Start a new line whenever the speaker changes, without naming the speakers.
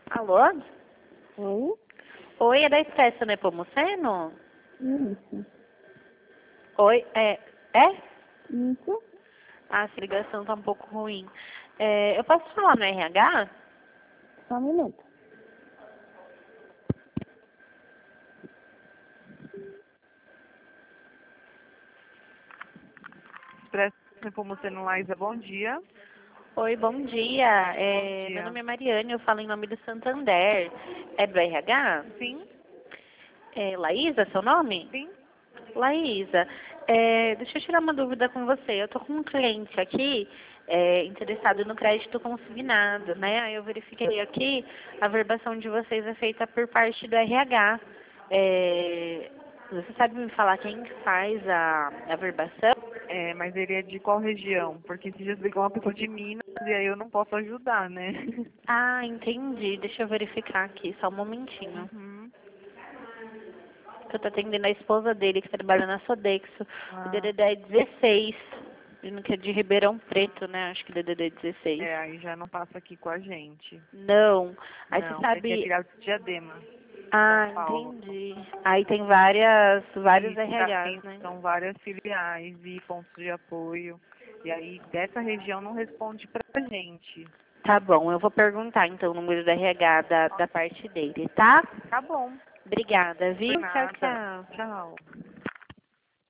Alô?
Oi?
Oi, é da Expresso Nepomuceno?
Isso.
Oi, é?
Isso?
Ah, essa ligação tá um pouco ruim. Eu posso falar no RH?
Só um minuto. Expresso Nepomuceno Laísa, bom dia.
Oi, bom dia.
Bom
Meu
dia.
nome é Mariane, eu falo em nome do Santander. É do RH?
Sim,
Laísa, seu nome?
sim.
Laísa, deixa eu tirar uma dúvida com você. Eu tô com um cliente aqui interessado no crédito consignado, né? Aí eu verifiquei aqui, a verbação de vocês é feita por parte do RH. Você sabe me falar quem que faz a verbação?
É, mas ele é de qual região? Porque esses dias ligou uma pessoa de Minas e aí eu não posso ajudar, né?
Ah, entendi. Deixa eu verificar aqui, só um momentinho.
Uhum.
Que eu tô atendendo a esposa dele, que trabalha na Sodexo. O
Ah,
DDD é 16. Dizendo que é de Ribeirão Preto, né? Acho que DDD é 16.
aí já não passa aqui com a gente.
Não. Aí você
Não, esse é
sabe.
filial de Diadema, São
Ah,
Paulo.
entendi. Aí tem vários
E
RHs, né?
são várias filiais e pontos de apoio. E aí dessa região não responde pra gente.
Tá bom, eu vou perguntar então o número do RH da parte dele, tá?
Tá bom,
Obrigada,
por
viu? Tchau,
nada.
tchau.
Tchau.